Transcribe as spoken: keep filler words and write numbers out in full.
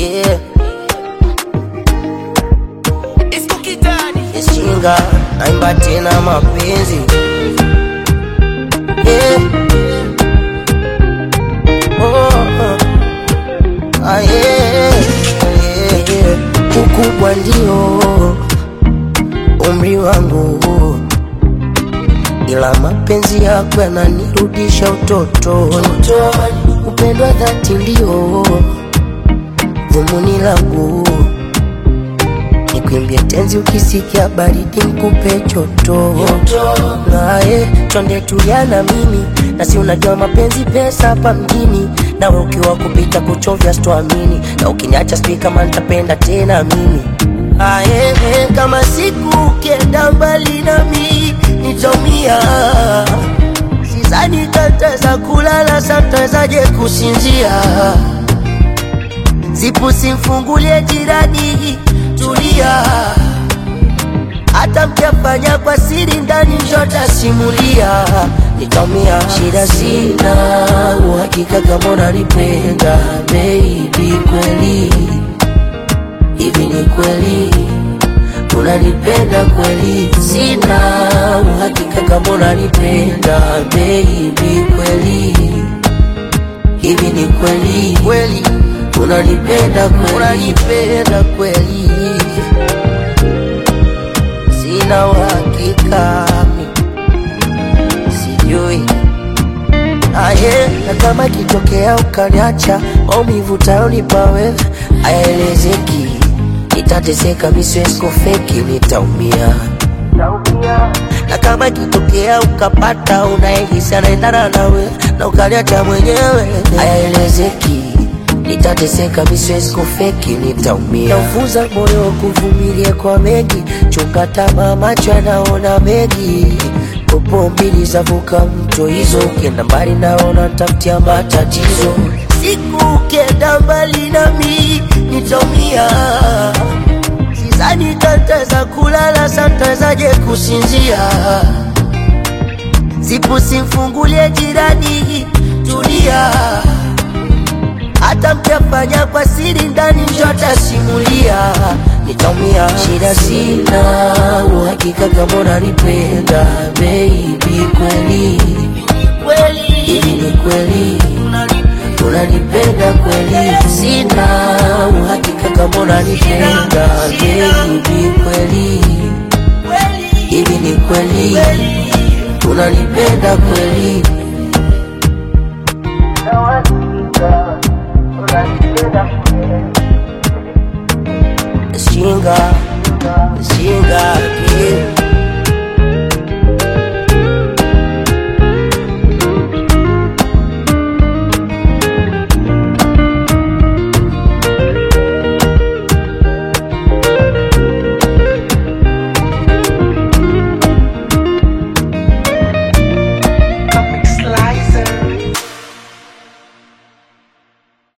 yeah. It's Kukitani. Ishinga naimba tena mapenzi, yeah. Oh, ah, yeah, yeah, yeah. Ukubwa ndio umri wangu, ila mapenzi yako yananirudisha utotoni. Upendo wa dhati ndio dhumuni langu, nikuimbie tenzi ukisikia baridi nikupe joto. Nae twende tulia na mimi, na si unajua mapenzi pesa hapa mjini. Nawe ukiwa kupita kuchovya sitoamini, na ukiniacha sijui kama nitapenda tena mimi. Ae, kama siku ukienda mbali nami nitaumia, sizani tataweza kulala, satawezaje kusinzia. Zipu simfungulie jirani, tulia, hata mkiafanya kwa siri ndani njota simulia. Nitaumia, shida sina uhakika kama unanipenda baby, kweli hivi ni kweli unanipenda kweli? Sina uhakika kama unanipenda baby, kweli hivi ni kweli kweli unanipenda kweli? Unanipenda kweli? Sina uhakika, sijui. Aye, na kama kitokea ukaniacha, maumivu utayonipa wewe hayaelezeki. Nitateseka mimi siwezi kufeki, nitaumia. Na kama kitokea ukapata unayehisi anaendana nawe na ukaniacha mwenyewe, hayaelezeki. Nitateseka mimi siwezi kufeki, nitaumia. Naufuza moyo kuvumilia kwa mengi, chunga tamaa macho yanaona mengi. Popo mbili zavuka mto hizo, ukienda mbali naona nitafutia matatizo. Siku ukienda mbali nami nitaumia, sizani tataweza kulala, satawezaje kusinzia. Zipu simfungulie jirani, tulia, hata mkiafanya kwa siri ndani njota simulia. Nitaumia, shida sina uhakika kama unanipenda baby, kweli hivi ni kweli unanipenda kweli? Sina uhakika kama unanipenda baby, kweli hivi ni kweli unanipenda kweli? Shinga